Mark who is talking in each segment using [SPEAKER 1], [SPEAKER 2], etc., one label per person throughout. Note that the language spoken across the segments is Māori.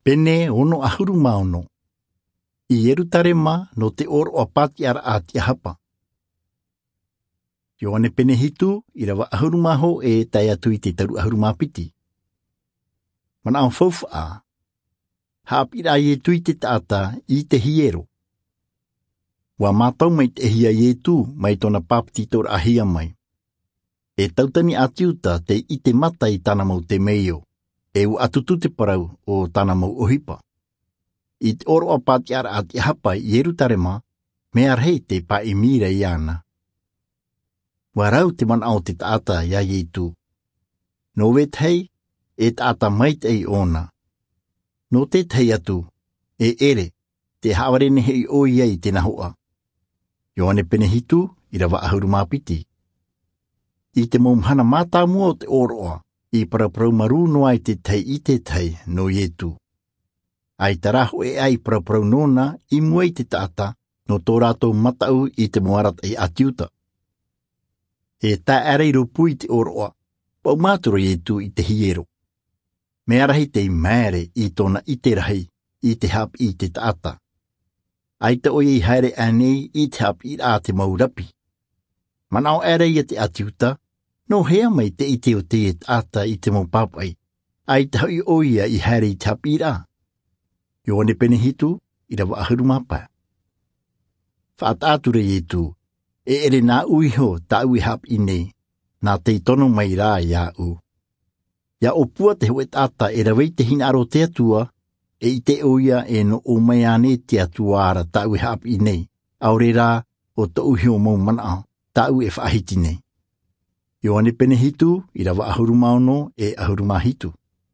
[SPEAKER 1] Pene ono ahuru maono. I Yerutarema no te oro a pati ara a te hapa. Ioane pene hitu I rawa ahuru maho e tai atu I te taru ahuru mapiti. Mana au faufa a. Haapira ye tui te taata I te hiero. Wa mātau mai te hia ye tu mai tona papiti tora ahia mai. E tautani atiuta te I te mata I tana mau te meio. E u atutu te parau o tana mau ohipa. I te oro a pati ara a te hapa I Yerutarema, mea rei te pa I mira I ana. Warau te man au te taata ia ye tu. No we tei, e taata mai te I ona. No te tei atu, e ere, te hawarene hei o iei te nahoa. Ioane pene hitu, I rawa ahuru mapiti. I te maumhana mata mua o te oroa, I paraprau maru no ai te tei I te tei no ietu. Ai taraho e ai paraprau nona I muai te taata no tō rātou matau I te moarat ai atiuta. E tā arei rupui te oroa, pau māturo ietu I te hiero. Me arahi te maere I tōna I te rahi I te hap I te taata. Ai te oia I haere anei I te hap I a te maurapi. Manao arei te atiuta, no hea mai te ite o te taata I te maupapai. Ai te hui oia I haere I te hap I a. Ioane pene hitu I rawa ahuru mapa. Whaatāture ietu, e ere nā uiho ta ui hap I nei, nā te tono mai rā ia u. Ia opua te hoe tata e rawei te hina aro te atua, e I te oia e no o mai ane te atuara ta ui hap I nei, aure rā o ta uiho mau mana ta ui e whaahiti nei. Ioane pene hitu I rawa ahuru maono e ahuru mahitu.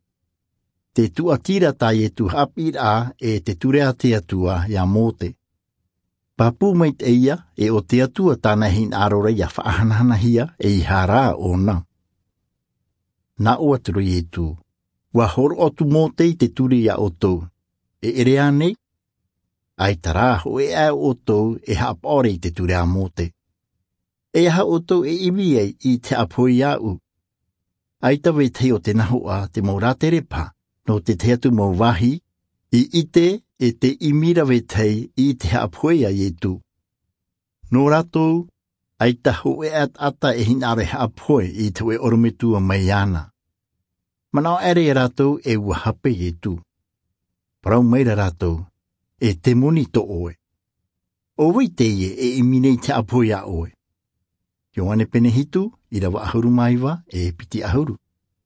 [SPEAKER 1] Te tuatira ta e tu hapir a e te turea te atua ia mote. Papu mai te ia e o te atua tāna hin arora ia whaahanahana hia e I hara o na. Na o aturo I tu. Wa horo otu mote I te ture ia o tau. E ere anei? Ai taraho e a o tau e haapore I te ture a mote. E ha o tau e iwi ei I te apoi au. Ai tawe te o te nahoa te mauratere pa. No te teatu mau wahi, I ite e te imira wetei I te hapuea ietu. No ratou, ai tahu e ata e hinare hapoe I te we orometua mai ana. Manao ere e ratou e wahape ietu. Parau meira ratou, e te moni to oe. O wei te ie e imine I te apoea oe. Ioane pene hitu, I rawa ahuru maiwa e piti ahuru.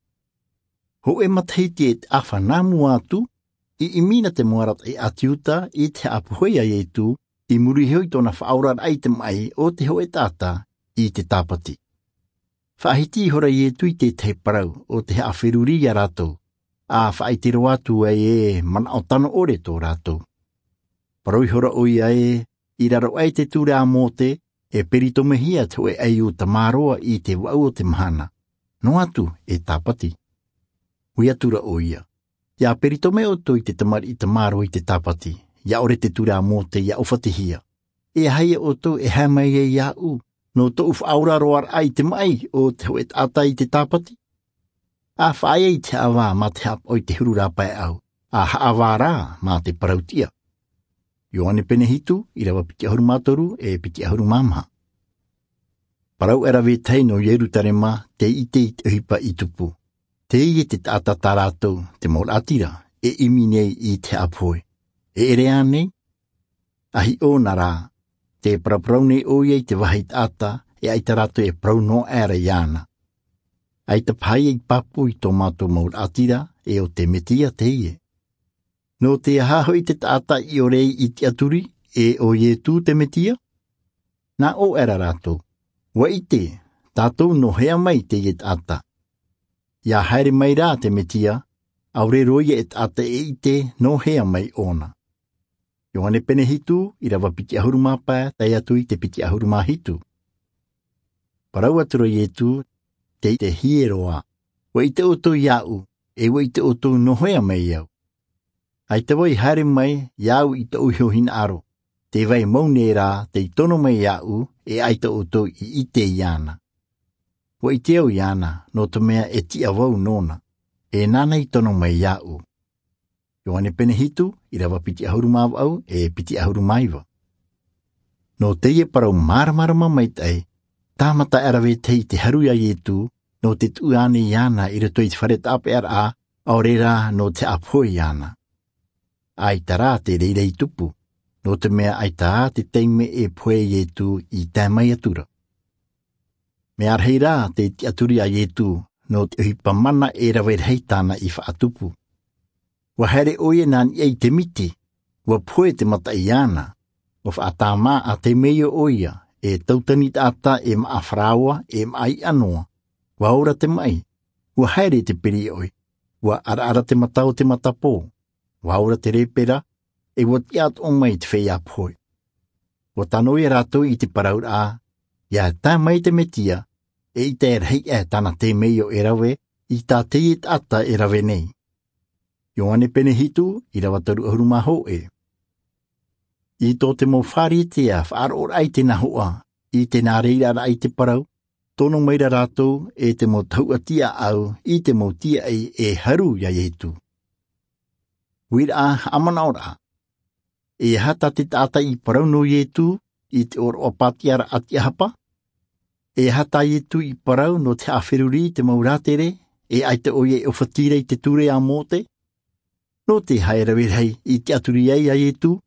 [SPEAKER 1] Ho e matahiti e te awha nāmu atu, I imina te moarat e atiuta I te apuhea e tu, I murihoi tona whaaurar ai te mai o te ho e tata I te tāpati. Whaahiti hora I tu I te parau o te awheruri a ratou, a whaitiro atu e mana o tano ore tō ratou. Paroi hora oi ai, I raro ai te ture a mote, e perito mehia te oe ai o tamaroa I te wau o te mahana. No atu e tāpati. Ui atura oia. Ia perito me oto I te tamari I tamaro I te tapati. Ia ore te tura mo te ia ufatihia. E haia oto e hamai e ia u. No to uf aura roar ai te mai o te hoet ata I te tapati. A whaia I te awa ma te hap o te hurura pai au. A haawara ma te parautia. Ioane pene hitu I rawa piti ahuru matoru e piti ahuru mamaha. Parau era we teino Yerutarema te ite I te hipa I tupu. Te ie te tata taratou te mor atira e iminei I te apoe. E ere anei? Ahi o nara, te praprau nei o iei te wahi tata e ai taratou e prau no era iana. Ai te pai I papu I tō mātou mor atira e o te metia te ie. No te haho I te tata I o rei I te aturi e o ie tū te metia? Na o era ratou. Wa I te, tātou no hea mai te ie tata. Ia haere mai rā te metia, aure roia e tata e ite no hea mai ona. Ioane pene hitu I rawa piti ahuru mapa tai atu I te piti ahuru mahitu. Parau aturo ietu te hieroa, wa I te oto iau, e wa I te oto no hea mai iau. Ai te wai haere mai iau I te uho hin aro, te vai maune rā te tono mai iau e ai te oto I ite iana. Wa I te au iana no te mea e tia wau nona, e nana I tono mai iau. Ioane pene hitu, I rawa piti ahuru mau au, piti ahuru maiwa. No teie parau marama maitai, tamata erawe te haru ya yetu, no te tuane yana I rato I te wharet ape ara, aurera no te apoi yana. Ai tara te reirei tupu, no te mea ai tā te teime poe yetu I tā mai atura. Me arheira te aturi a yetu, no te uhipamana rawe heitana I whaatupu. Wa here oie nan I te miti, wa poe te mata I ana, o whaatama a te meo oia, tautani ata maafraua, mai anoa, wa ora te mai, wa here te peri oi, wa ara te matau te matapo, wa ora te repera, wa tiat o mai te whea poi. Wa tano rato I te paraura, ia tā mai te metia, I te erhei tana te meo rawe, I tā te ata rawe nei. Ioane pene hitu, I rawa taru ahuru maho I tō te mo whari tea, whaaro ai te nahoa, I te nā reira ai te parau, tono maira rātou te mo tauatia au, I te mo tia ai haru ya yetu. Wira amana ora. Hata te tata I parau no yetu, I te oro o patiara ati hapa. Hata yetu I parau no te awheruri te mauratere, ai te oie o whatire I te ture a mote. No te haerawirhei I te aturi ai a yetu,